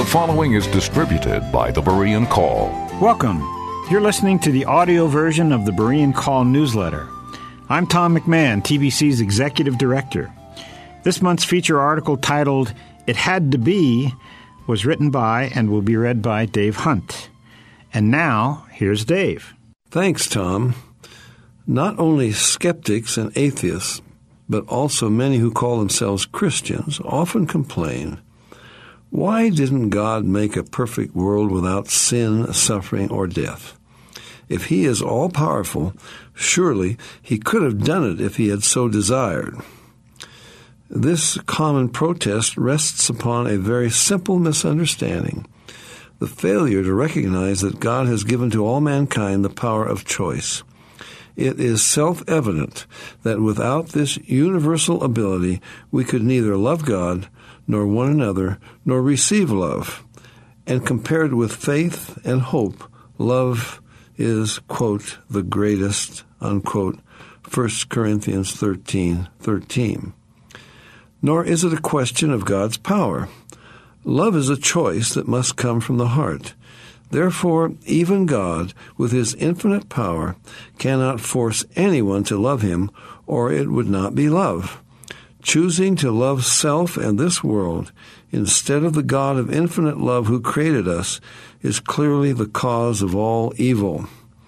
The following is distributed by the Berean Call. Welcome. You're listening to the audio version of the Berean Call newsletter. I'm Tom McMahon, TBC's Executive Director. This month's feature article titled, It Had to Be, was written by and will be read by Dave Hunt. And now, here's Dave. Thanks, Tom. Not only skeptics and atheists, but also many who call themselves Christians often complain, why didn't God make a perfect world without sin, suffering, or death? If he is all-powerful, surely he could have done it if he had so desired. This common protest rests upon a very simple misunderstanding, the failure to recognize that God has given to all mankind the power of choice. It is self-evident that without this universal ability, we could neither love God, nor one another, nor receive love. And compared with faith and hope, love is, quote, the greatest, unquote, 1 Corinthians 13:13. Nor is it a question of God's power. Love is a choice that must come from the heart. Therefore, even God, with his infinite power, cannot force anyone to love him, or it would not be love. Choosing to love self and this world instead of the God of infinite love who created us is clearly the cause of all evil.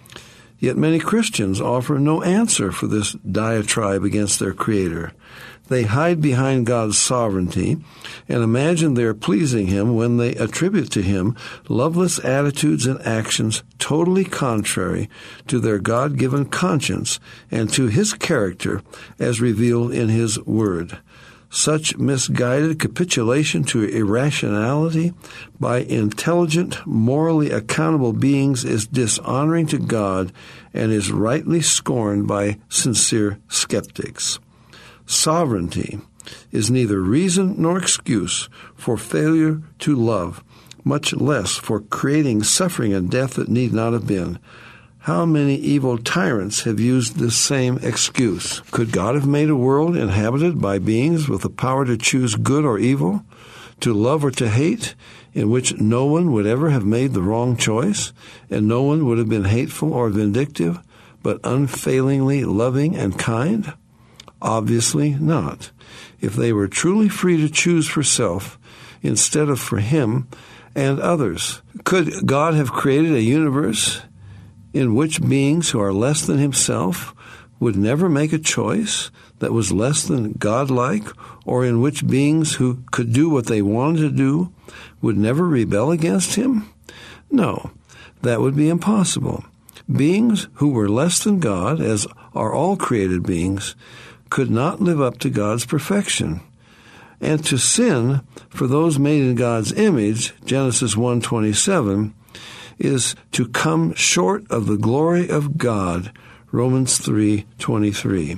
Yet many Christians offer no answer for this diatribe against their Creator. They hide behind God's sovereignty and imagine they are pleasing him when they attribute to him loveless attitudes and actions totally contrary to their God-given conscience and to his character as revealed in his word. Such misguided capitulation to irrationality by intelligent, morally accountable beings is dishonoring to God and is rightly scorned by sincere skeptics. Sovereignty is neither reason nor excuse for failure to love, much less for creating suffering and death that need not have been. How many evil tyrants have used this same excuse? Could God have made a world inhabited by beings with the power to choose good or evil, to love or to hate, in which no one would ever have made the wrong choice, and no one would have been hateful or vindictive, but unfailingly loving and kind? Obviously not. If they were truly free to choose for self instead of for him and others, could God have created a universe in which beings who are less than himself would never make a choice that was less than godlike, or in which beings who could do what they wanted to do would never rebel against him? No, that would be impossible. Beings who were less than God, as are all created beings, could not live up to God's perfection. And to sin for those made in God's image, Genesis 1:27, is to come short of the glory of God, Romans 3:23.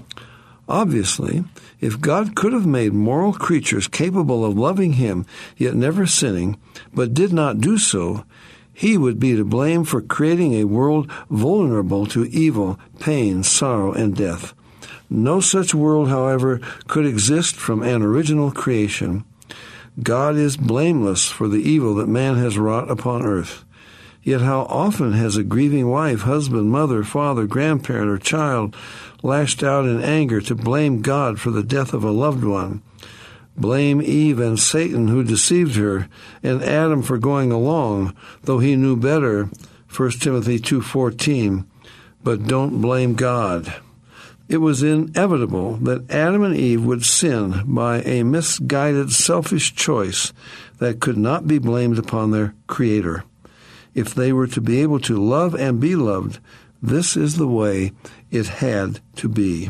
Obviously, if God could have made moral creatures capable of loving him, yet never sinning, but did not do so, he would be to blame for creating a world vulnerable to evil, pain, sorrow, and death. No such world, however, could exist from an original creation. God is blameless for the evil that man has wrought upon earth. Yet how often has a grieving wife, husband, mother, father, grandparent, or child lashed out in anger to blame God for the death of a loved one? Blame Eve and Satan who deceived her, and Adam for going along, though he knew better, 1 Timothy 2:14, but don't blame God. It was inevitable that Adam and Eve would sin by a misguided, selfish choice that could not be blamed upon their Creator. If they were to be able to love and be loved, this is the way it had to be.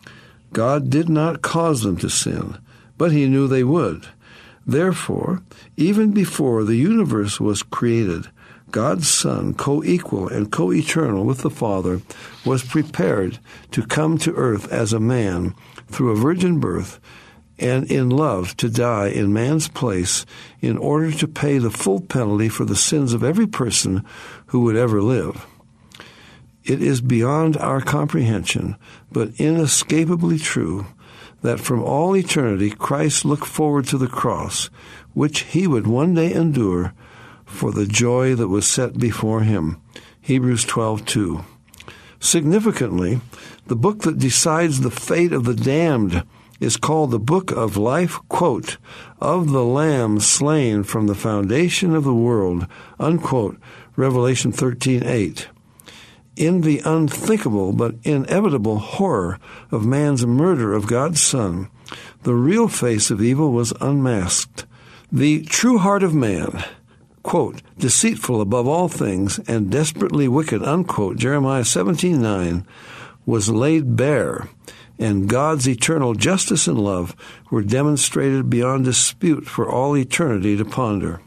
God did not cause them to sin, but he knew they would. Therefore, even before the universe was created, God's Son, co-equal and co-eternal with the Father, was prepared to come to earth as a man through a virgin birth and in love to die in man's place in order to pay the full penalty for the sins of every person who would ever live. It is beyond our comprehension, but inescapably true, that from all eternity Christ looked forward to the cross, which he would one day endure for the joy that was set before him. Hebrews 12:2. Significantly, the book that decides the fate of the damned is called the Book of Life, quote, of the Lamb slain from the foundation of the world, unquote, Revelation 13:8. In the unthinkable but inevitable horror of man's murder of God's Son, the real face of evil was unmasked. The true heart of man, quote, deceitful above all things and desperately wicked, unquote, Jeremiah 17:9, was laid bare, and God's eternal justice and love were demonstrated beyond dispute for all eternity to ponder.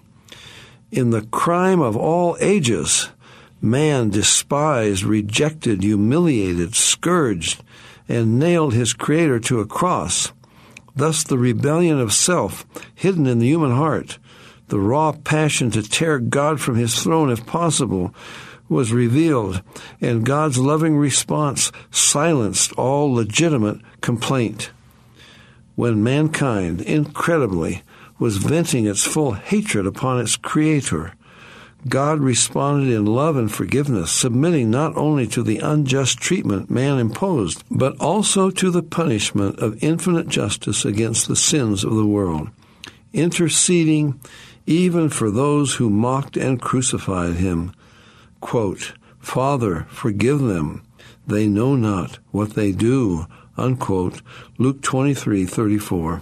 In the crime of all ages, man despised, rejected, humiliated, scourged, and nailed his Creator to a cross. Thus the rebellion of self, hidden in the human heart, the raw passion to tear God from his throne if possible, was revealed, and God's loving response silenced all legitimate complaint. When mankind, incredibly, was venting its full hatred upon its Creator, God responded in love and forgiveness, submitting not only to the unjust treatment man imposed, but also to the punishment of infinite justice against the sins of the world, interceding even for those who mocked and crucified him. Quote, Father, forgive them. They know not what they do, unquote, Luke 23:34.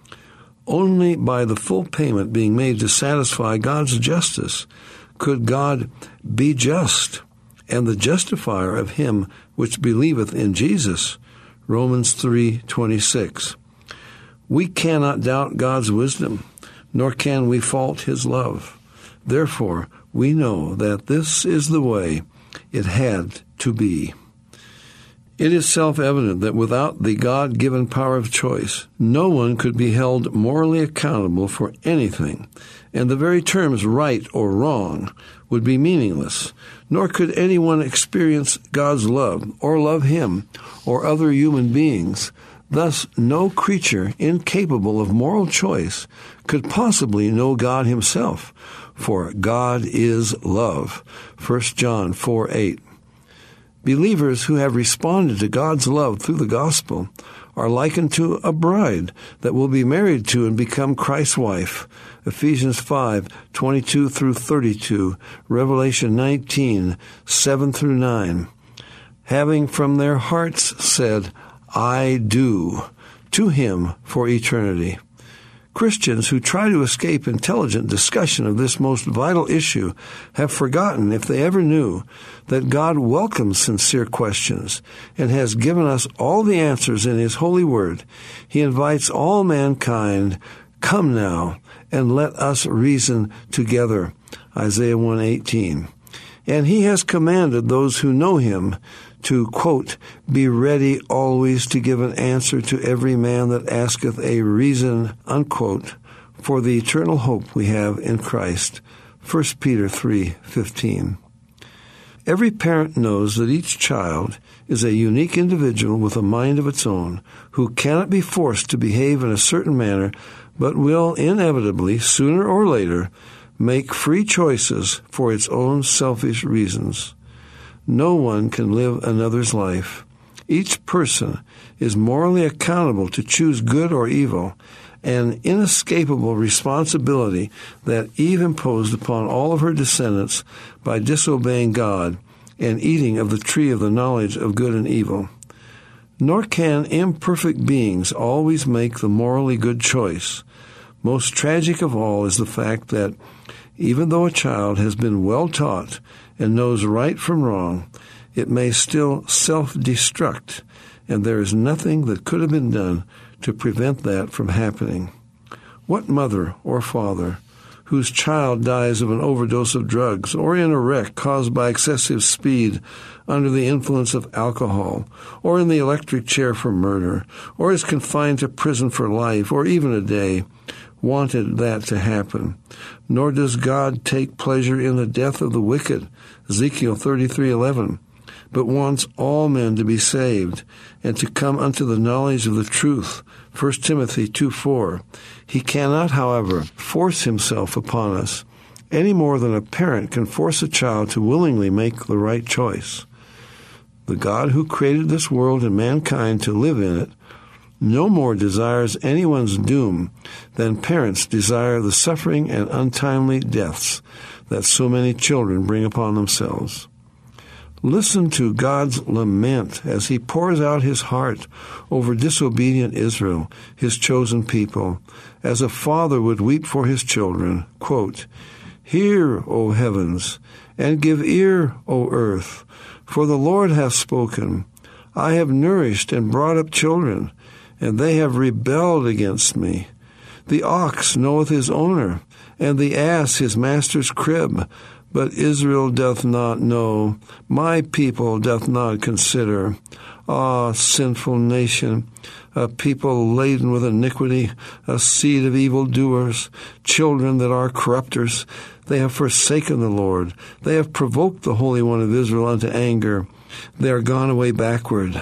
Only by the full payment being made to satisfy God's justice could God be just, and the justifier of him which believeth in Jesus, Romans 3:26. We cannot doubt God's wisdom, nor can we fault his love. Therefore, we know that this is the way it had to be. It is self-evident that without the God-given power of choice, no one could be held morally accountable for anything, and the very terms right or wrong would be meaningless, nor could anyone experience God's love or love him or other human beings. Thus, no creature incapable of moral choice could possibly know God himself, for God is love. 1 John 4:8. Believers who have responded to God's love through the gospel are likened to a bride that will be married to and become Christ's wife. Ephesians 5:22 through 32, Revelation 19:7-9. Having from their hearts said, I do, to him for eternity. Christians who try to escape intelligent discussion of this most vital issue have forgotten, if they ever knew, that God welcomes sincere questions and has given us all the answers in his holy word. He invites all mankind, come now, and let us reason together. Isaiah 1:18. And he has commanded those who know him to, quote, be ready always to give an answer to every man that asketh a reason, unquote, for the eternal hope we have in Christ. 1 Peter 3:15. Every parent knows that each child is a unique individual with a mind of its own, who cannot be forced to behave in a certain manner, but will inevitably, sooner or later, make free choices for its own selfish reasons. No one can live another's life. Each person is morally accountable to choose good or evil, an inescapable responsibility that Eve imposed upon all of her descendants by disobeying God and eating of the tree of the knowledge of good and evil. Nor can imperfect beings always make the morally good choice. Most tragic of all is the fact that even though a child has been well taught and knows right from wrong, it may still self-destruct, and there is nothing that could have been done to prevent that from happening. What mother or father whose child dies of an overdose of drugs or in a wreck caused by excessive speed under the influence of alcohol, or in the electric chair for murder, or is confined to prison for life or even a day, wanted that to happen? Nor does God take pleasure in the death of the wicked, Ezekiel 33:11. but wants all men to be saved and to come unto the knowledge of the truth. 1 Timothy 2:4. He cannot, however, force himself upon us any more than a parent can force a child to willingly make the right choice. The God who created this world and mankind to live in it no more desires anyone's doom than parents desire the suffering and untimely deaths that so many children bring upon themselves. Listen to God's lament as he pours out his heart over disobedient Israel, his chosen people, as a father would weep for his children. Quote, "Hear, O heavens, and give ear, O earth, for the Lord hath spoken. I have nourished and brought up children, and they have rebelled against me. The ox knoweth his owner, and the ass his master's crib. But Israel doth not know, my people doth not consider. Ah, sinful nation, a people laden with iniquity, a seed of evildoers, children that are corrupters. They have forsaken the Lord. They have provoked the Holy One of Israel unto anger. They are gone away backward.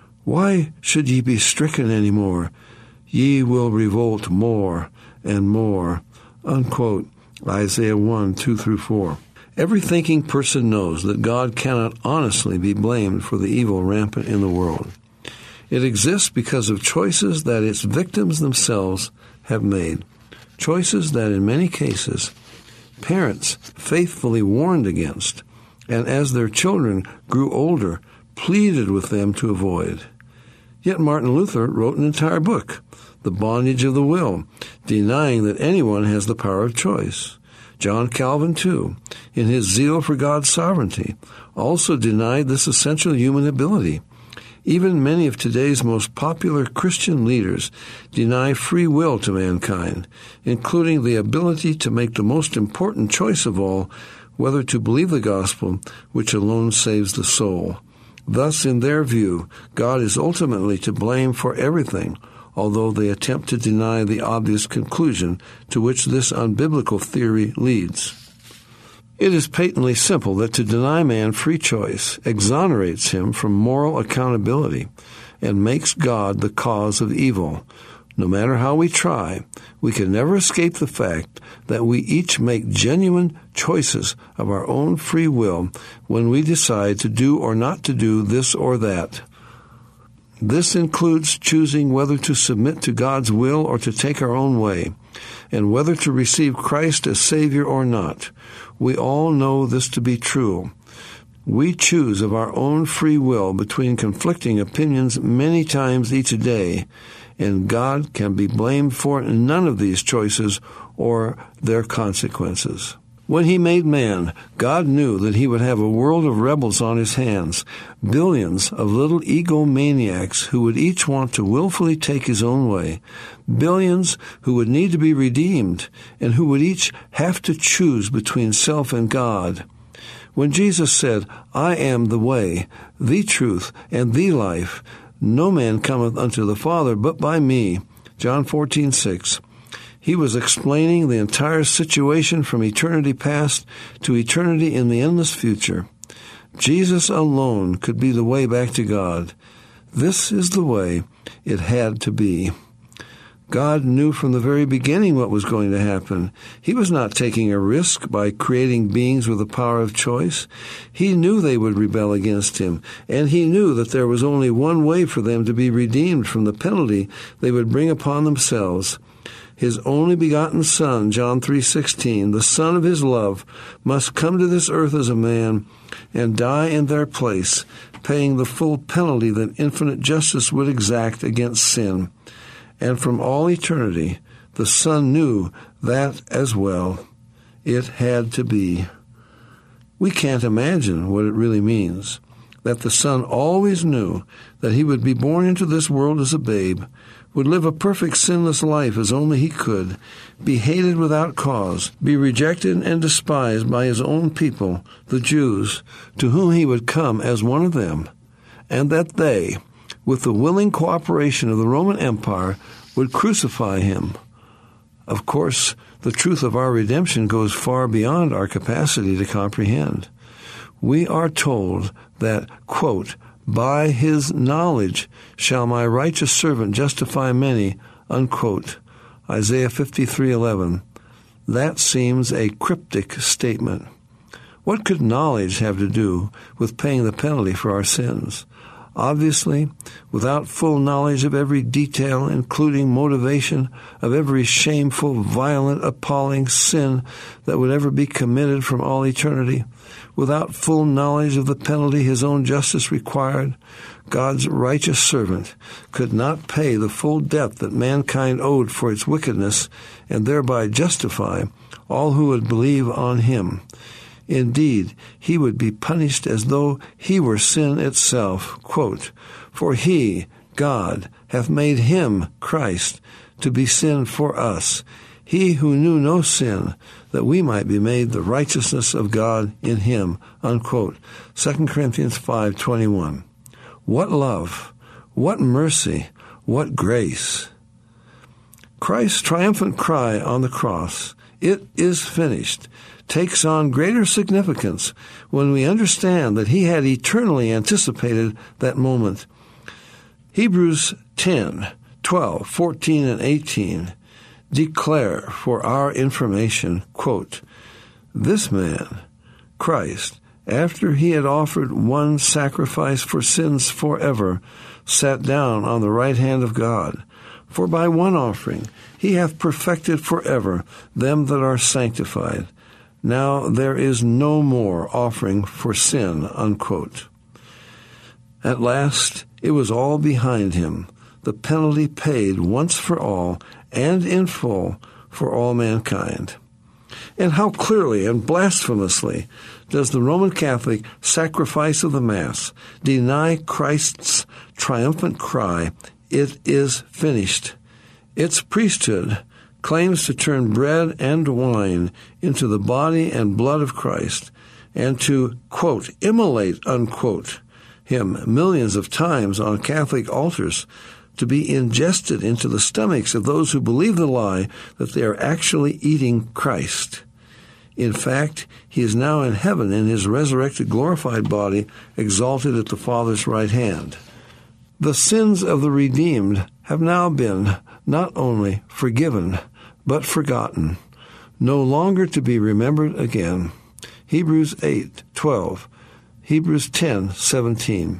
Why should ye be stricken any more? Ye will revolt more and more." Unquote. Isaiah 1:2-4. Every thinking person knows that God cannot honestly be blamed for the evil rampant in the world. It exists because of choices that its victims themselves have made, choices that in many cases parents faithfully warned against, and as their children grew older, pleaded with them to avoid. Yet Martin Luther wrote an entire book, The Bondage of the Will, denying that anyone has the power of choice. John Calvin, too, in his zeal for God's sovereignty, also denied this essential human ability. Even many of today's most popular Christian leaders deny free will to mankind, including the ability to make the most important choice of all, whether to believe the gospel, which alone saves the soul. Thus, in their view, God is ultimately to blame for everything, although they attempt to deny the obvious conclusion to which this unbiblical theory leads. It is patently simple that to deny man free choice exonerates him from moral accountability and makes God the cause of evil. No matter how we try, we can never escape the fact that we each make genuine choices of our own free will when we decide to do or not to do this or that. This includes choosing whether to submit to God's will or to take our own way, and whether to receive Christ as Savior or not. We all know this to be true. We choose of our own free will between conflicting opinions many times each day, and God can be blamed for none of these choices or their consequences. When he made man, God knew that he would have a world of rebels on his hands, billions of little egomaniacs who would each want to willfully take his own way, billions who would need to be redeemed, and who would each have to choose between self and God. When Jesus said, "I am the way, the truth, and the life, no man cometh unto the Father but by me," John 14:6, he was explaining the entire situation from eternity past to eternity in the endless future. Jesus alone could be the way back to God. This is the way it had to be. God knew from the very beginning what was going to happen. He was not taking a risk by creating beings with the power of choice. He knew they would rebel against him, and he knew that there was only one way for them to be redeemed from the penalty they would bring upon themselves. His only begotten Son, John 3:16, the Son of his love, must come to this earth as a man and die in their place, paying the full penalty that infinite justice would exact against sin. And from all eternity, the Son knew that as well. It had to be. We can't imagine what it really means, that the Son always knew that he would be born into this world as a babe, would live a perfect sinless life as only he could, be hated without cause, be rejected and despised by his own people, the Jews, to whom he would come as one of them, and that they, with the willing cooperation of the Roman Empire, would crucify him. Of course, the truth of our redemption goes far beyond our capacity to comprehend. we are told that, quote, by his knowledge shall my righteous servant justify many, unquote. Isaiah 53:11. That seems a cryptic statement. What could knowledge have to do with paying the penalty for our sins? Obviously, without full knowledge of every detail, including motivation of every shameful, violent, appalling sin that would ever be committed from all eternity, without full knowledge of the penalty his own justice required, God's righteous servant could not pay the full debt that mankind owed for its wickedness and thereby justify all who would believe on him. Indeed, he would be punished as though he were sin itself. Quote, for he, God, hath made him, Christ, to be sin for us, he who knew no sin, that we might be made the righteousness of God in him. Unquote. 2 Corinthians 5:21. What love, what mercy, what grace. Christ's triumphant cry on the cross, "It is finished," takes on greater significance when we understand that he had eternally anticipated that moment. Hebrews 10, 12, 14, and 18 declare for our information, quote, this man, Christ, after he had offered one sacrifice for sins forever, sat down on the right hand of God. For by one offering he hath perfected forever them that are sanctified. Now there is no more offering for sin, unquote. At last it was all behind him, the penalty paid once for all and in full for all mankind. And how clearly and blasphemously does the Roman Catholic sacrifice of the Mass deny Christ's triumphant cry, "It is finished." Its priesthood claims to turn bread and wine into the body and blood of Christ and to, quote, immolate, unquote, him millions of times on Catholic altars to be ingested into the stomachs of those who believe the lie that they are actually eating Christ. In fact, he is now in heaven in his resurrected, glorified body, exalted at the Father's right hand. The sins of the redeemed have now been not only forgiven, but forgotten, no longer to be remembered again. Hebrews 8:12, Hebrews 10:17.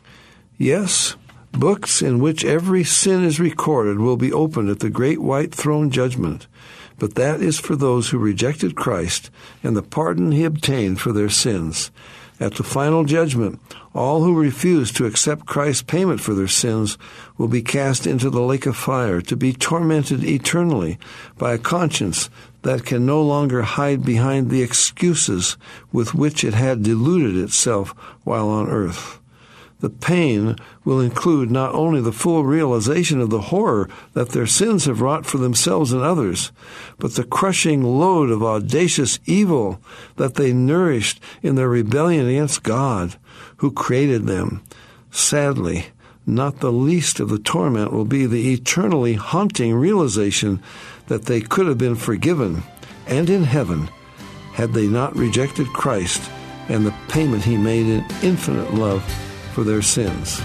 Yes, books in which every sin is recorded will be opened at the great white throne judgment, but that is for those who rejected Christ and the pardon he obtained for their sins. At the final judgment, all who refuse to accept Christ's payment for their sins will be cast into the lake of fire to be tormented eternally by a conscience that can no longer hide behind the excuses with which it had deluded itself while on earth. The pain will include not only the full realization of the horror that their sins have wrought for themselves and others, but the crushing load of audacious evil that they nourished in their rebellion against God, who created them. Sadly, not the least of the torment will be the eternally haunting realization that they could have been forgiven and in heaven had they not rejected Christ and the payment he made in infinite love for their sins.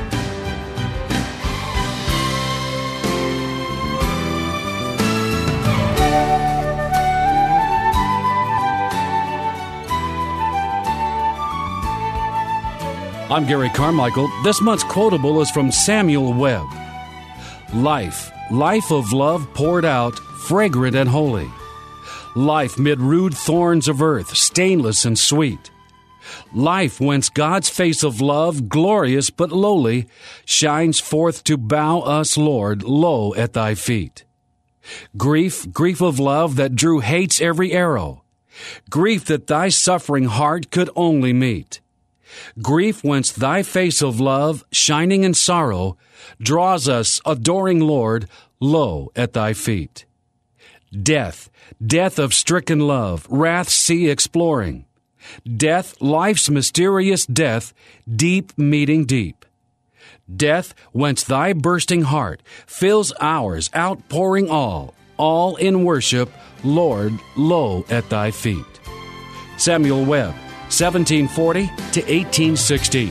I'm Gary Carmichael. This month's quotable is from Samuel Webb. Life of love poured out, fragrant and holy. Life mid rude thorns of earth, stainless and sweet. Life whence God's face of love, glorious but lowly, shines forth to bow us, Lord, low at thy feet. Grief of love that drew hate's every arrow. Grief that thy suffering heart could only meet. Grief whence thy face of love, shining in sorrow, draws us, adoring Lord, low at thy feet. Death of stricken love, wrath's sea exploring. Death, life's mysterious death, deep meeting deep. Death, whence thy bursting heart fills ours, outpouring all in worship, Lord, low at thy feet. Samuel Webb, 1740 to 1816.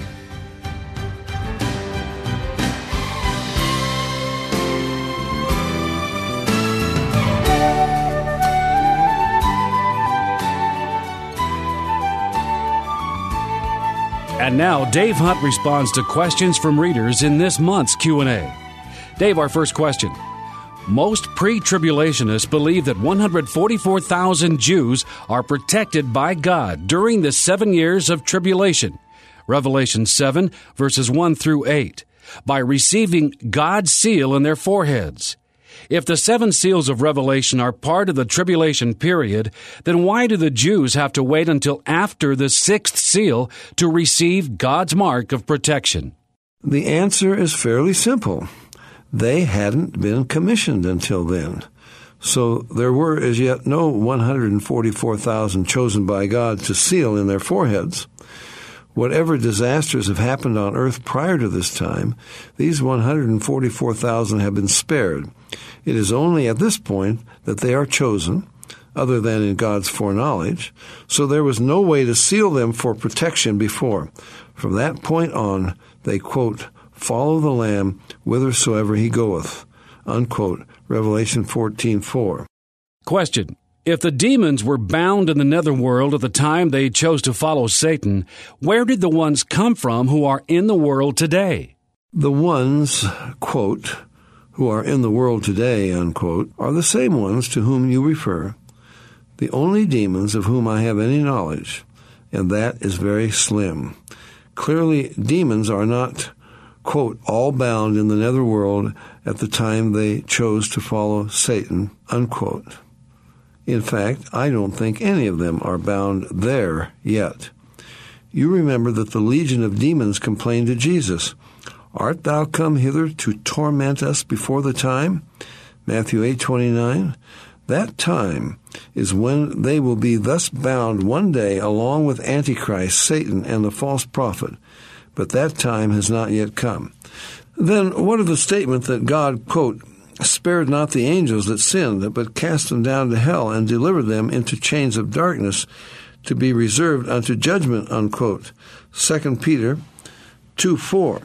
And now, Dave Hunt responds to questions from readers in this month's Q&A. Dave, our first question. Most pre-tribulationists believe that 144,000 Jews are protected by God during the 7 years of tribulation, Revelation 7, verses 1 through 8, by receiving God's seal in their foreheads. If the 7 seals of Revelation are part of the tribulation period, then why do the Jews have to wait until after the 6th seal to receive God's mark of protection? The answer is fairly simple. They hadn't been commissioned until then. So there were as yet no 144,000 chosen by God to seal in their foreheads. Whatever disasters have happened on earth prior to this time, these 144,000 have been spared. It is only at this point that they are chosen, other than in God's foreknowledge, so there was no way to seal them for protection before. From that point on, they, quote, follow the Lamb whithersoever he goeth, unquote, Revelation 14:4. Question. If the demons were bound in the netherworld at the time they chose to follow Satan, where did the ones come from who are in the world today? The ones, quote, who are in the world today, unquote, are the same ones to whom you refer, the only demons of whom I have any knowledge, and that is very slim. Clearly, demons are not, quote, all bound in the netherworld at the time they chose to follow Satan, unquote. In fact, I don't think any of them are bound there yet. You remember that the legion of demons complained to Jesus, art thou come hither to torment us before the time? Matthew 8:29. That time is when they will be thus bound one day along with Antichrist, Satan, and the false prophet. But that time has not yet come. Then what of the statement that God, quote, spared not the angels that sinned, but cast them down to hell and delivered them into chains of darkness to be reserved unto judgment, unquote. 2 Peter 2:4.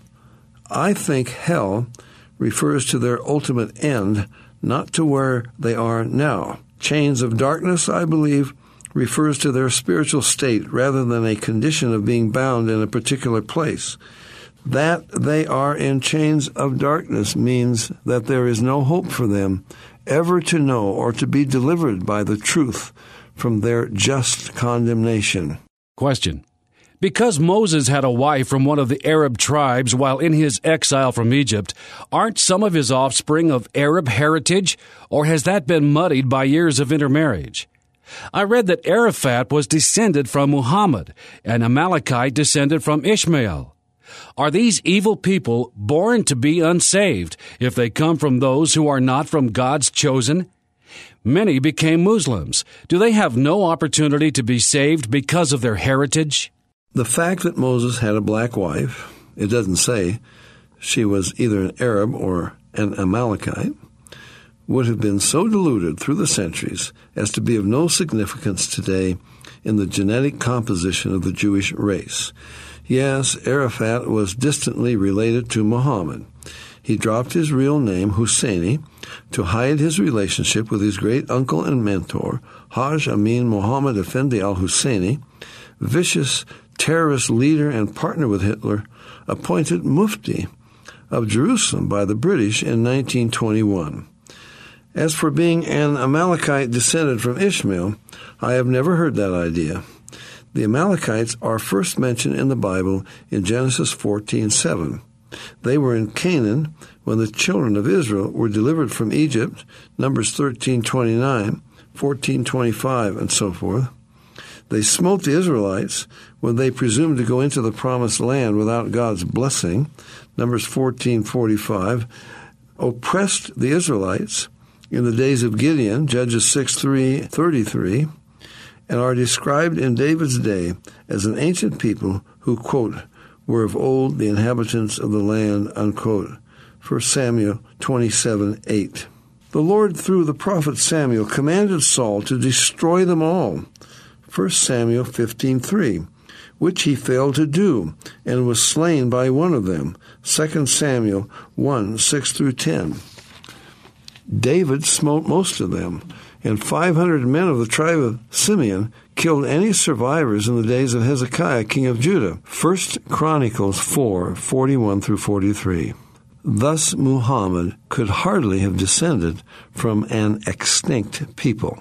I think hell refers to their ultimate end, not to where they are now. Chains of darkness, I believe, refers to their spiritual state rather than a condition of being bound in a particular place. That they are in chains of darkness means that there is no hope for them ever to know or to be delivered by the truth from their just condemnation. Question. Because Moses had a wife from one of the Arab tribes while in his exile from Egypt, aren't some of his offspring of Arab heritage, or has that been muddied by years of intermarriage? I read that Arafat was descended from Muhammad, and Amalekite descended from Ishmael. Are these evil people born to be unsaved if they come from those who are not from God's chosen? Many became Muslims. Do they have no opportunity to be saved because of their heritage? The fact that Moses had a black wife, it doesn't say she was either an Arab or an Amalekite, would have been so diluted through the centuries as to be of no significance today in the genetic composition of the Jewish race. Yes, Arafat was distantly related to Muhammad. He dropped his real name, Husseini, to hide his relationship with his great uncle and mentor, Haj Amin Muhammad Effendi al-Husseini, vicious terrorist leader and partner with Hitler, appointed Mufti of Jerusalem by the British in 1921. As for being an Amalekite descended from Ishmael, I have never heard that idea. The Amalekites are first mentioned in the Bible in Genesis 14:7. They were in Canaan when the children of Israel were delivered from Egypt, Numbers 13:29, 14:25, and so forth. They smote the Israelites when they presumed to go into the promised land without God's blessing, Numbers 14:45, oppressed the Israelites in the days of Gideon, Judges 6:33, and are described in David's day as an ancient people who, quote, were of old the inhabitants of the land, unquote, 1 Samuel 27:8. The Lord, through the prophet Samuel, commanded Saul to destroy them all, 1 Samuel 15:3, which he failed to do, and was slain by one of them, 2 Samuel 1:6-10. David smote most of them, and 500 men of the tribe of Simeon killed any survivors in the days of Hezekiah, king of Judah. 1 Chronicles 4:41-43. Thus Muhammad could hardly have descended from an extinct people.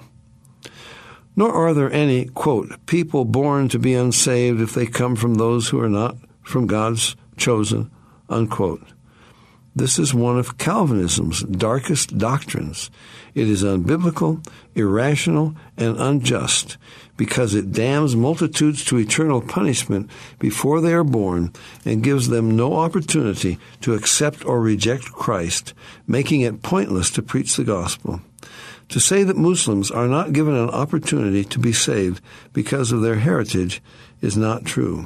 Nor are there any, quote, people born to be unsaved if they come from those who are not from God's chosen, unquote. This is one of Calvinism's darkest doctrines. It is unbiblical, irrational, and unjust because it damns multitudes to eternal punishment before they are born and gives them no opportunity to accept or reject Christ, making it pointless to preach the gospel. To say that Muslims are not given an opportunity to be saved because of their heritage is not true.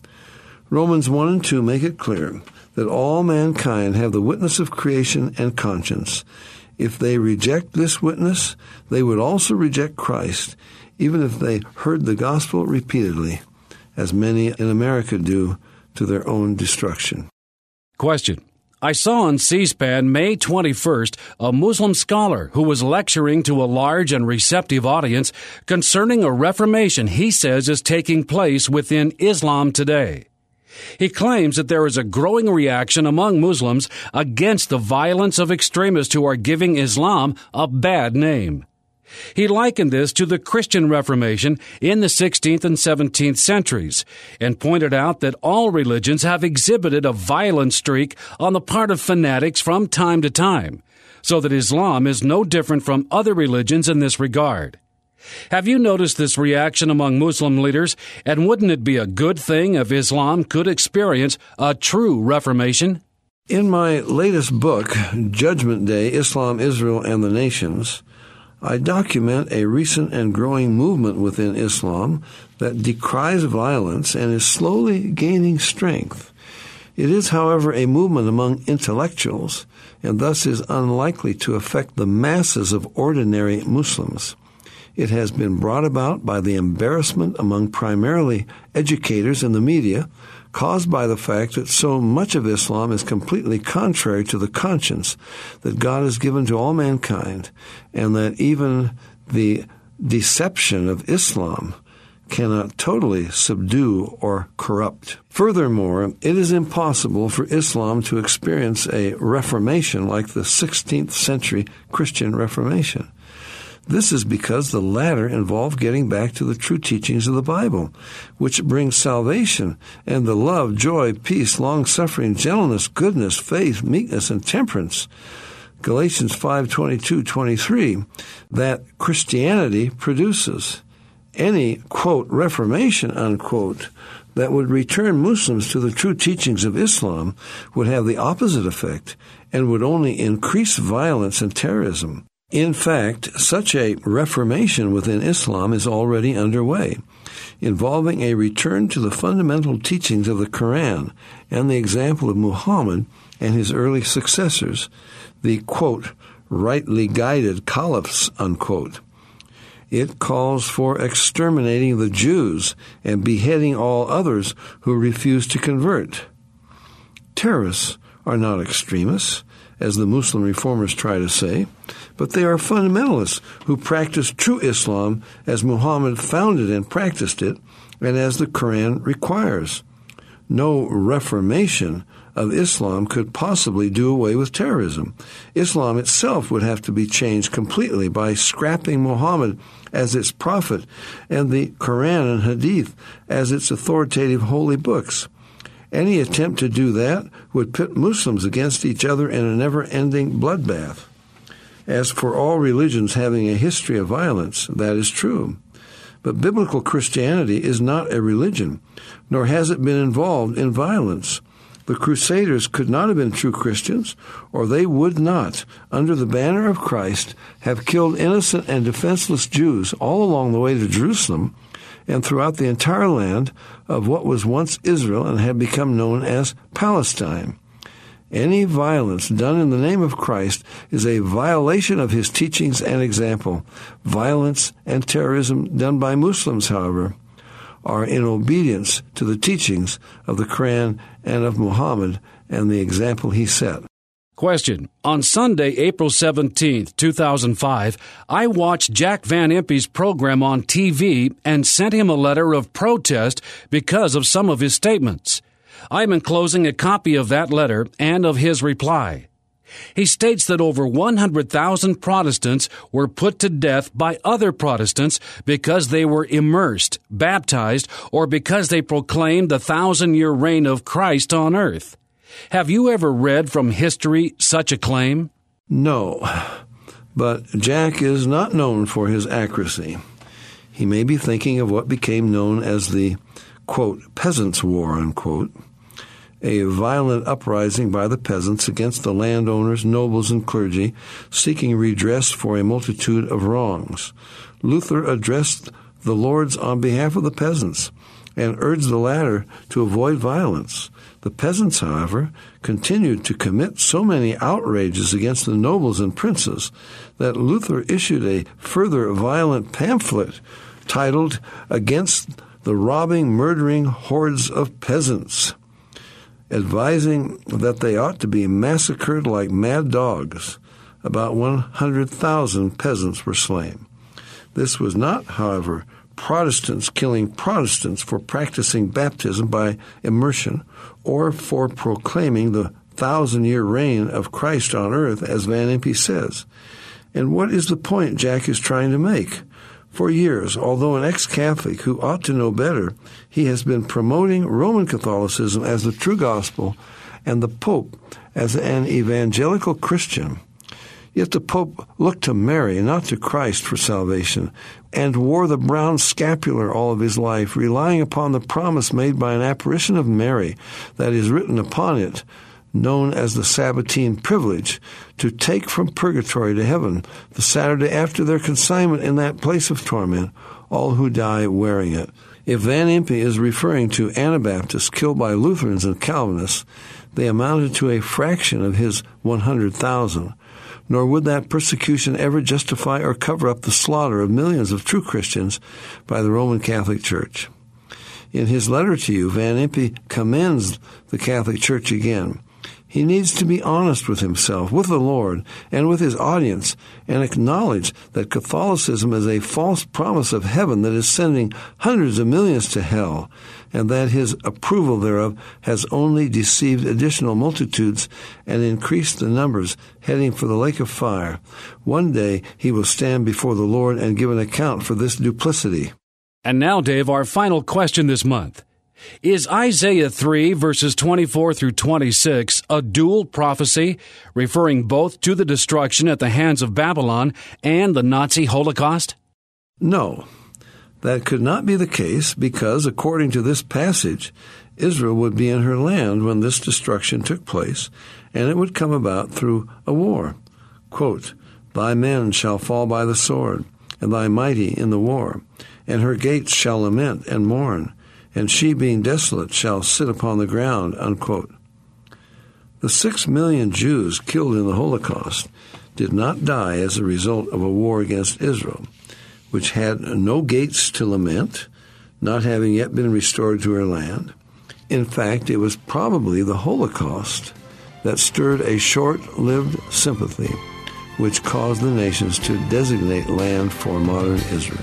Romans 1 and 2 make it clear that all mankind have the witness of creation and conscience. If they reject this witness, they would also reject Christ, even if they heard the gospel repeatedly, as many in America do to their own destruction. Question. I saw on C-SPAN May 21st a Muslim scholar who was lecturing to a large and receptive audience concerning a reformation he says is taking place within Islam today. He claims that there is a growing reaction among Muslims against the violence of extremists who are giving Islam a bad name. He likened this to the Christian Reformation in the 16th and 17th centuries and pointed out that all religions have exhibited a violent streak on the part of fanatics from time to time, so that Islam is no different from other religions in this regard. Have you noticed this reaction among Muslim leaders, and wouldn't it be a good thing if Islam could experience a true reformation? In my latest book, Judgment Day, Islam, Israel, and the Nations, I document a recent and growing movement within Islam that decries violence and is slowly gaining strength. It is, however, a movement among intellectuals, and thus is unlikely to affect the masses of ordinary Muslims. It has been brought about by the embarrassment among primarily educators in the media, caused by the fact that so much of Islam is completely contrary to the conscience that God has given to all mankind, and that even the deception of Islam cannot totally subdue or corrupt. Furthermore, it is impossible for Islam to experience a reformation like the 16th century Christian Reformation. This is because the latter involve getting back to the true teachings of the Bible, which brings salvation and the love, joy, peace, long-suffering, gentleness, goodness, faith, meekness, and temperance. Galatians 5:22-23, that Christianity produces. Any, quote, reformation, unquote, that would return Muslims to the true teachings of Islam would have the opposite effect and would only increase violence and terrorism. In fact, such a reformation within Islam is already underway, involving a return to the fundamental teachings of the Quran and the example of Muhammad and his early successors, the, quote, rightly guided caliphs, unquote. It calls for exterminating the Jews and beheading all others who refuse to convert. Terrorists are not extremists, as the Muslim reformers try to say, but they are fundamentalists who practice true Islam as Muhammad founded and practiced it, and as the Quran requires. No reformation of Islam could possibly do away with terrorism. Islam itself would have to be changed completely by scrapping Muhammad as its prophet and the Quran and Hadith as its authoritative holy books. Any attempt to do that would pit Muslims against each other in a never-ending bloodbath. As for all religions having a history of violence, that is true. But biblical Christianity is not a religion, nor has it been involved in violence. The Crusaders could not have been true Christians, or they would not, under the banner of Christ, have killed innocent and defenseless Jews all along the way to Jerusalem and throughout the entire land of what was once Israel and had become known as Palestine. Any violence done in the name of Christ is a violation of his teachings and example. Violence and terrorism done by Muslims, however, are in obedience to the teachings of the Quran and of Muhammad and the example he set. Question. On Sunday, April 17th, 2005, I watched Jack Van Impe's program on TV and sent him a letter of protest because of some of his statements. I am enclosing a copy of that letter and of his reply. He states that over 100,000 Protestants were put to death by other Protestants because they were immersed, baptized, or because they proclaimed the 1,000-year reign of Christ on earth. Have you ever read from history such a claim? No, but Jack is not known for his accuracy. He may be thinking of what became known as the, quote, Peasants' War, unquote, a violent uprising by the peasants against the landowners, nobles, and clergy, seeking redress for a multitude of wrongs. Luther addressed the lords on behalf of the peasants and urged the latter to avoid violence. The peasants, however, continued to commit so many outrages against the nobles and princes that Luther issued a further violent pamphlet titled Against the Robbing, Murdering Hordes of Peasants, advising that they ought to be massacred like mad dogs. About 100,000 peasants were slain. This was not, however, Protestants killing Protestants for practicing baptism by immersion or for proclaiming the 1,000-year reign of Christ on earth, as Van Impe says. And what is the point Jack is trying to make? For years, although an ex-Catholic who ought to know better, he has been promoting Roman Catholicism as the true gospel and the Pope as an evangelical Christian. Yet the Pope looked to Mary, not to Christ, for salvation, and wore the brown scapular all of his life, relying upon the promise made by an apparition of Mary that is written upon it, known as the Sabbatine privilege, to take from purgatory to heaven the Saturday after their consignment in that place of torment all who die wearing it. If Van Impe is referring to Anabaptists killed by Lutherans and Calvinists, they amounted to a fraction of his 100,000. Nor would that persecution ever justify or cover up the slaughter of millions of true Christians by the Roman Catholic Church. In his letter to you, Van Impe commends the Catholic Church again. He needs to be honest with himself, with the Lord, and with his audience, and acknowledge that Catholicism is a false promise of heaven that is sending hundreds of millions to hell, and that his approval thereof has only deceived additional multitudes and increased the numbers heading for the lake of fire. One day he will stand before the Lord and give an account for this duplicity. And now, Dave, our final question this month. Is Isaiah 3, verses 24 through 26, a dual prophecy, referring both to the destruction at the hands of Babylon and the Nazi Holocaust? No, that could not be the case because, according to this passage, Israel would be in her land when this destruction took place, and it would come about through a war. Quote, Thy men shall fall by the sword, and thy mighty in the war, and her gates shall lament and mourn, and she, being desolate, shall sit upon the ground, unquote. The 6 million Jews killed in the Holocaust did not die as a result of a war against Israel, which had no gates to lament, not having yet been restored to her land. In fact, it was probably the Holocaust that stirred a short-lived sympathy, which caused the nations to designate land for modern Israel.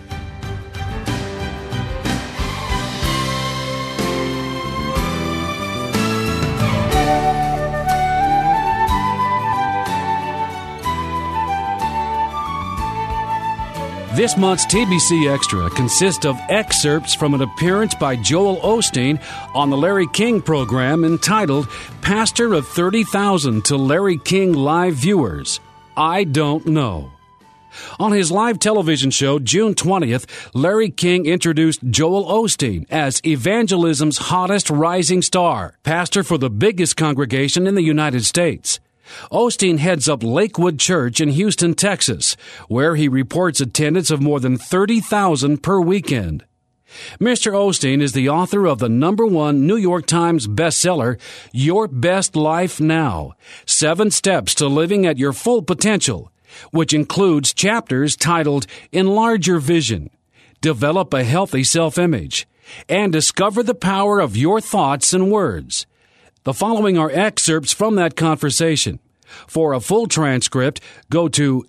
This month's TBC Extra consists of excerpts from an appearance by Joel Osteen on the Larry King program entitled Pastor of 30,000 to Larry King Live Viewers. I Don't Know. On his live television show, June 20th, Larry King introduced Joel Osteen as evangelism's hottest rising star, pastor for the biggest congregation in the United States. Osteen heads up Lakewood Church in Houston, Texas, where he reports attendance of more than 30,000 per weekend. Mr. Osteen is the author of the #1 New York Times bestseller, Your Best Life Now, 7 Steps to Living at Your Full Potential, which includes chapters titled Enlarge Your Vision, Develop a Healthy Self-Image, and Discover the Power of Your Thoughts and Words. The following are excerpts from that conversation. For a full transcript, go to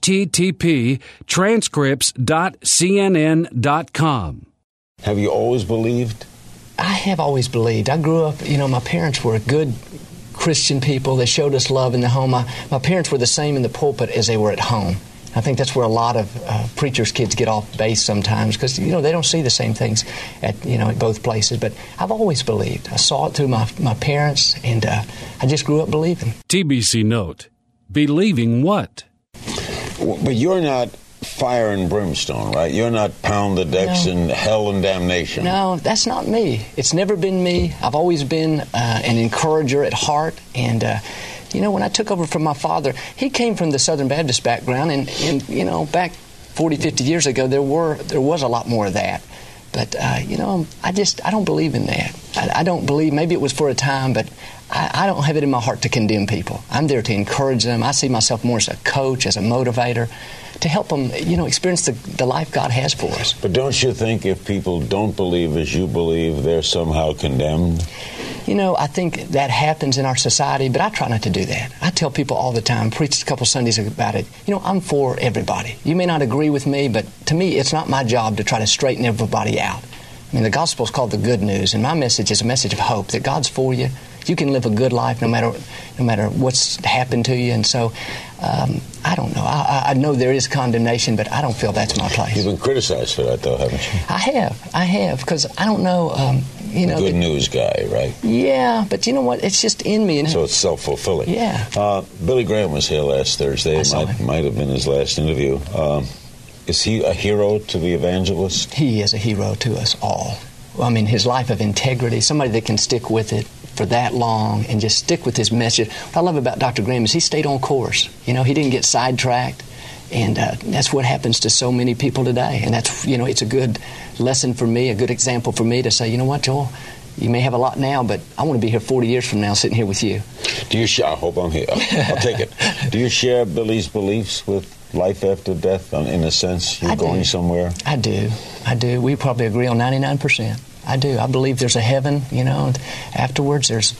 http://transcripts.cnn.com. Have you always believed? I have always believed. I grew up, my parents were good Christian people. They showed us love in the home. My parents were the same in the pulpit as they were at home. I think that's where a lot of preachers' kids get off base sometimes because, they don't see the same things at both places. But I've always believed. I saw it through my parents, and I just grew up believing. TBC note, believing what? But you're not fire and brimstone, right? You're not pound the decks in hell and damnation. No, that's not me. It's never been me. I've always been an encourager at heart, and when I took over from my father, he came from the Southern Baptist background, and back 40, 50 years ago, there was a lot more of that. But, I don't believe in that. I don't believe, maybe it was for a time, but I don't have it in my heart to condemn people. I'm there to encourage them. I see myself more as a coach, as a motivator, to help them, experience the life God has for us. But don't you think if people don't believe as you believe, they're somehow condemned? I think that happens in our society, but I try not to do that. I tell people all the time, preached a couple Sundays about it, I'm for everybody. You may not agree with me, but to me, it's not my job to try to straighten everybody out. The gospel is called the good news, and my message is a message of hope, that God's for you. You can live a good life no matter what's happened to you. And so, I don't know. I know there is condemnation, but I don't feel that's my place. You've been criticized for that, though, haven't you? I have, because I don't know. Good news guy, right? Yeah, but you know what? It's just in me. So it's self-fulfilling. Yeah. Billy Graham was here last Thursday. It might have been his last interview. Is he a hero to the evangelist? He is a hero to us all. His life of integrity, somebody that can stick with it for that long and just stick with his message. What I love about Dr. Graham is he stayed on course. He didn't get sidetracked. And that's what happens to so many people today. And that's, it's a good lesson for me, a good example for me to say, you know what, Joel, you may have a lot now, but I want to be here 40 years from now sitting here with you. I hope I'm here. I'll take it. Do you share Billy's beliefs with life after death, in a sense? You're going somewhere? I do. We probably agree on 99%. I do. I believe there's a heaven, afterwards there's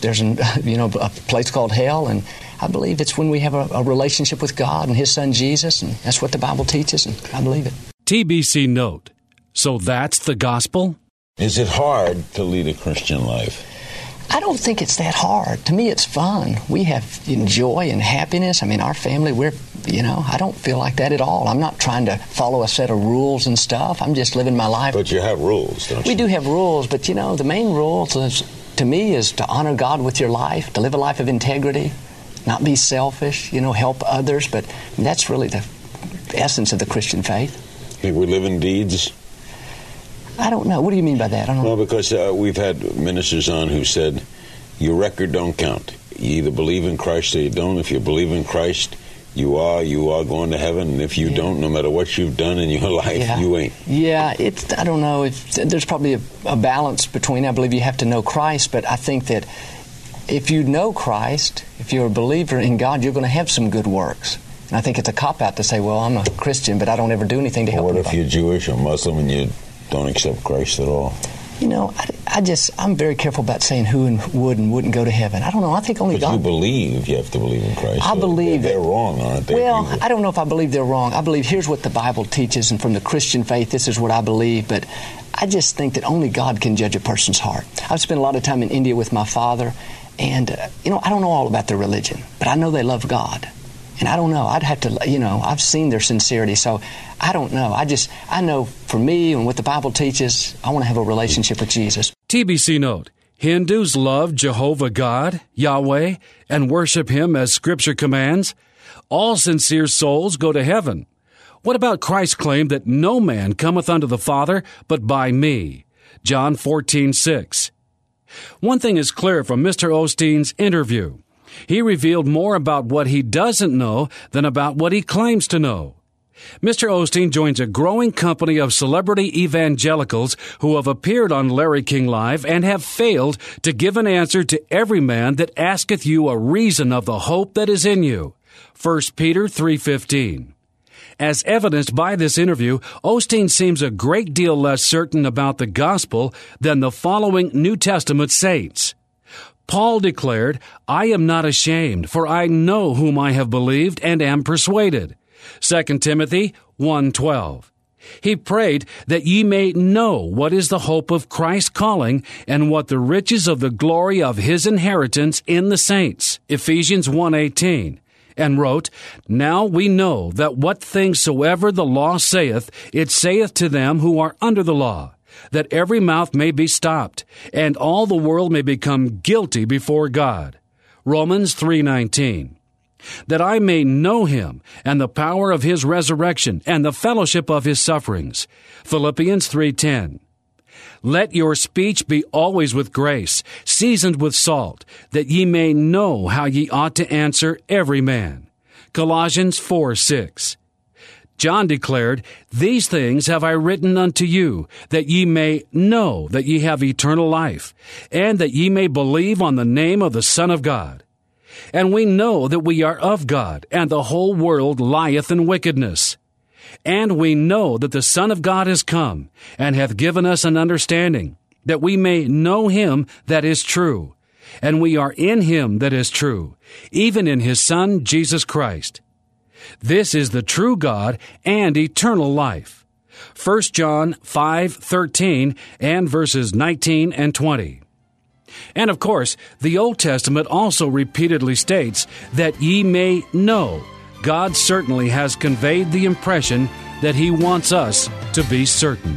a place called hell, and I believe it's when we have a relationship with God and His Son Jesus, and that's what the Bible teaches, and I believe it. TBC note, so that's the gospel? Is it hard to lead a Christian life? I don't think it's that hard. To me, it's fun. We have joy and happiness. Our family, I don't feel like that at all. I'm not trying to follow a set of rules and stuff. I'm just living my life. But you have rules, don't you? We do have rules, but, the main rule to me is to honor God with your life, to live a life of integrity, not be selfish, help others. But that's really the essence of the Christian faith. Think we live in deeds? I don't know. What do you mean by that? I don't know. Well, because we've had ministers on who said, your record don't count. You either believe in Christ or you don't. If you believe in Christ, you are going to heaven. And if you don't, no matter what you've done in your life, you ain't. Yeah, I don't know. There's probably a balance between, I believe you have to know Christ, but I think that if you know Christ, if you're a believer in God, you're going to have some good works. And I think it's a cop-out to say, well, I'm a Christian, but I don't ever do anything to help anybody. What if you're Jewish or Muslim and you don't accept Christ at all? I'm very careful about saying who would and wouldn't go to heaven. I don't know. I think only God. But you believe you have to believe in Christ. I believe they're wrong, aren't they? Well, I don't know if I believe they're wrong. I believe here's what the Bible teaches, and from the Christian faith, this is what I believe. But I just think that only God can judge a person's heart. I've spent a lot of time in India with my father, and I don't know all about their religion, but I know they love God. And I don't know. I'd have to, I've seen their sincerity, so I don't know. I know for me and what the Bible teaches, I want to have a relationship with Jesus. TBC note, Hindus love Jehovah God, Yahweh, and worship Him as Scripture commands. All sincere souls go to heaven. What about Christ's claim that no man cometh unto the Father but by me? John 14:6. One thing is clear from Mr. Osteen's interview. He revealed more about what he doesn't know than about what he claims to know. Mr. Osteen joins a growing company of celebrity evangelicals who have appeared on Larry King Live and have failed to give an answer to every man that asketh you a reason of the hope that is in you. 1 Peter 3:15. As evidenced by this interview, Osteen seems a great deal less certain about the gospel than the following New Testament saints. Paul declared, "I am not ashamed, for I know whom I have believed and am persuaded." 2 Timothy 1:12. He prayed that ye may know what is the hope of Christ's calling and what the riches of the glory of his inheritance in the saints. Ephesians 1:18. And wrote, "Now we know that what things soever the law saith, it saith to them who are under the law, that every mouth may be stopped, and all the world may become guilty before God." Romans 3:19. That I may know him, and the power of his resurrection, and the fellowship of his sufferings. Philippians 3:10. Let your speech be always with grace, seasoned with salt, that ye may know how ye ought to answer every man. Colossians 4:6. John declared, "These things have I written unto you, that ye may know that ye have eternal life, and that ye may believe on the name of the Son of God." And we know that we are of God, and the whole world lieth in wickedness. And we know that the Son of God is come, and hath given us an understanding, that we may know him that is true. And we are in him that is true, even in his Son Jesus Christ. This is the true God and eternal life. 1 John 5:13 and verses 19 and 20. And of course, the Old Testament also repeatedly states that ye may know. God certainly has conveyed the impression that he wants us to be certain.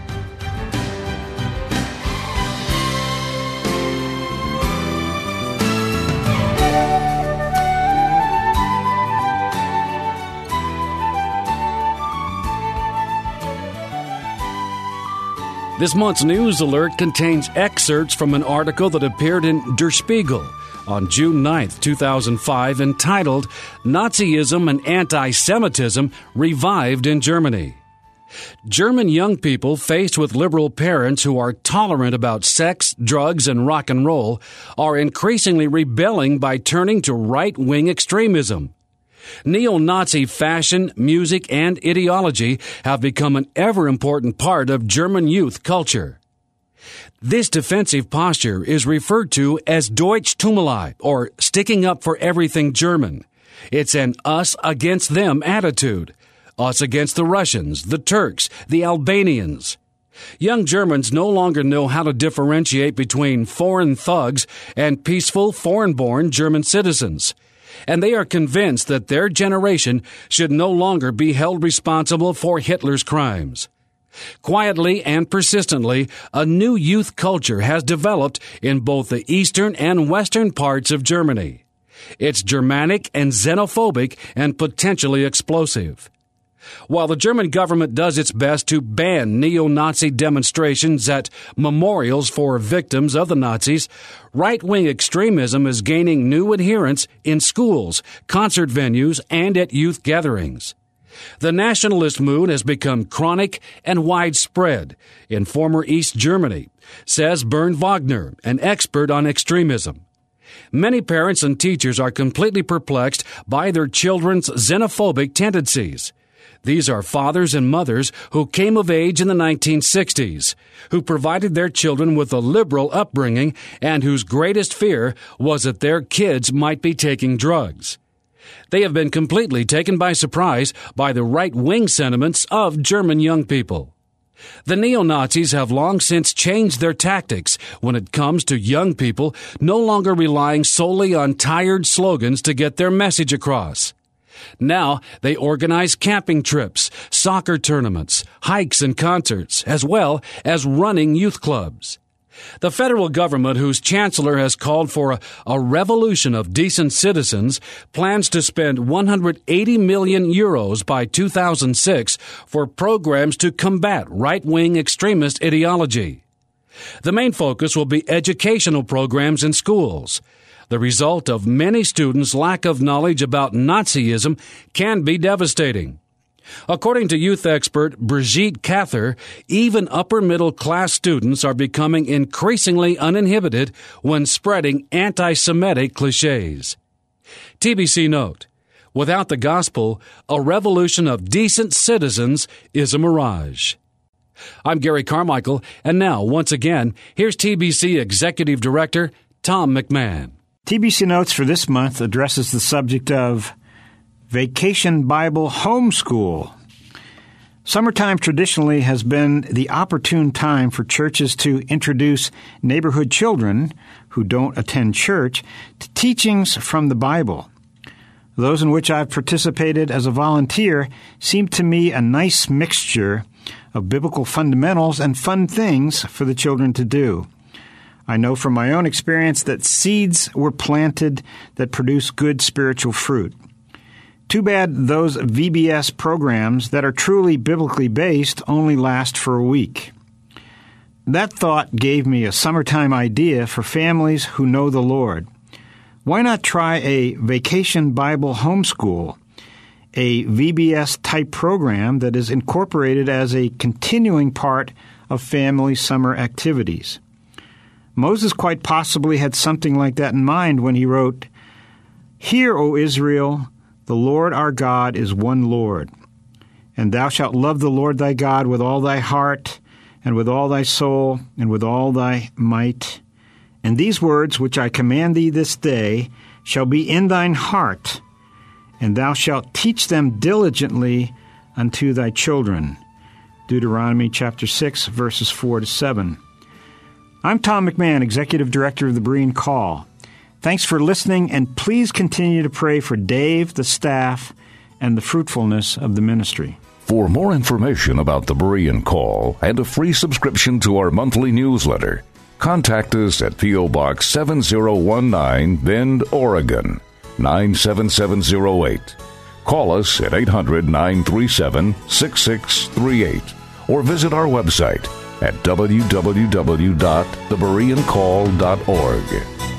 This month's news alert contains excerpts from an article that appeared in Der Spiegel on June 9, 2005, entitled "Nazism and Anti-Semitism Revived in Germany." German young people faced with liberal parents who are tolerant about sex, drugs, and rock and roll are increasingly rebelling by turning to right-wing extremism. Neo-Nazi fashion, music, and ideology have become an ever-important part of German youth culture. This defensive posture is referred to as Deutschtummelei, or sticking up for everything German. It's an us against them attitude. Us against the Russians, the Turks, the Albanians. Young Germans no longer know how to differentiate between foreign thugs and peaceful, foreign-born German citizens. And they are convinced that their generation should no longer be held responsible for Hitler's crimes. Quietly and persistently, a new youth culture has developed in both the eastern and western parts of Germany. It's Germanic and xenophobic and potentially explosive. While the German government does its best to ban neo-Nazi demonstrations at memorials for victims of the Nazis, right-wing extremism is gaining new adherents in schools, concert venues, and at youth gatherings. The nationalist mood has become chronic and widespread in former East Germany, says Bernd Wagner, an expert on extremism. Many parents and teachers are completely perplexed by their children's xenophobic tendencies. These are fathers and mothers who came of age in the 1960s, who provided their children with a liberal upbringing and whose greatest fear was that their kids might be taking drugs. They have been completely taken by surprise by the right-wing sentiments of German young people. The neo-Nazis have long since changed their tactics when it comes to young people no longer relying solely on tired slogans to get their message across. Now they organize camping trips, soccer tournaments, hikes and concerts, as well as running youth clubs. The federal government, whose chancellor has called for a revolution of decent citizens, plans to spend 180 million euros by 2006 for programs to combat right-wing extremist ideology. The main focus will be educational programs in schools. The result of many students' lack of knowledge about Nazism can be devastating. According to youth expert Brigitte Cather, even upper-middle-class students are becoming increasingly uninhibited when spreading anti-Semitic cliches. TBC note, without the gospel, a revolution of decent citizens is a mirage. I'm Gary Carmichael, and now, once again, here's TBC Executive Director Tom McMahon. TBC Notes for this month addresses the subject of Vacation Bible Homeschool. Summertime traditionally has been the opportune time for churches to introduce neighborhood children who don't attend church to teachings from the Bible. Those in which I've participated as a volunteer seem to me a nice mixture of biblical fundamentals and fun things for the children to do. I know from my own experience that seeds were planted that produce good spiritual fruit. Too bad those VBS programs that are truly biblically based only last for a week. That thought gave me a summertime idea for families who know the Lord. Why not try a Vacation Bible Homeschool, a VBS-type program that is incorporated as a continuing part of family summer activities? Moses quite possibly had something like that in mind when he wrote, "Hear, O Israel, the Lord our God is one Lord, and thou shalt love the Lord thy God with all thy heart, and with all thy soul, and with all thy might. And these words which I command thee this day shall be in thine heart, and thou shalt teach them diligently unto thy children." Deuteronomy chapter 6, verses 4-7. I'm Tom McMahon, Executive Director of the Berean Call. Thanks for listening, and please continue to pray for Dave, the staff, and the fruitfulness of the ministry. For more information about the Berean Call and a free subscription to our monthly newsletter, contact us at P.O. Box 7019, Bend, Oregon, 97708. Call us at 800-937-6638 or visit our website at www.thebereancall.org.